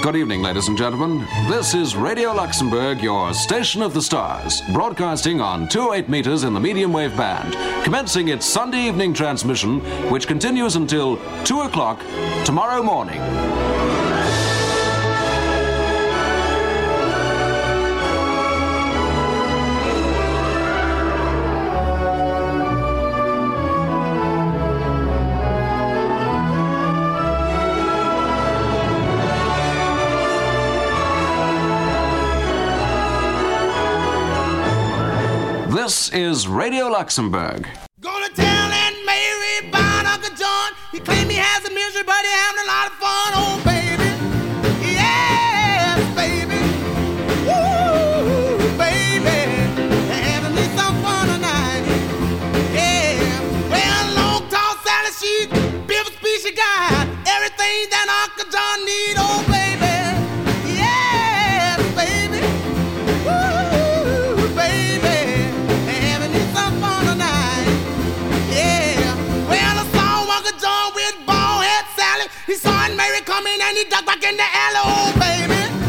Good evening, ladies and gentlemen. This is Radio Luxembourg, your station of the stars, broadcasting on 208 meters in the medium wave band, commencing its Sunday evening transmission, which continues until 2 o'clock tomorrow morning. This is Radio Luxembourg. Gonna tell Aunt Mary about Uncle John. He claimed he has a misery, but he having a lot of fun. Oh, baby. Yes, baby. Woo, baby. Having me some fun tonight. Yeah. Well, long, tall Sally, she built a speech, she got everything that Uncle John need. Oh, baby. Yes, baby. Woo, baby. He saw Aunt Mary coming and he ducked back in the alley, oh baby.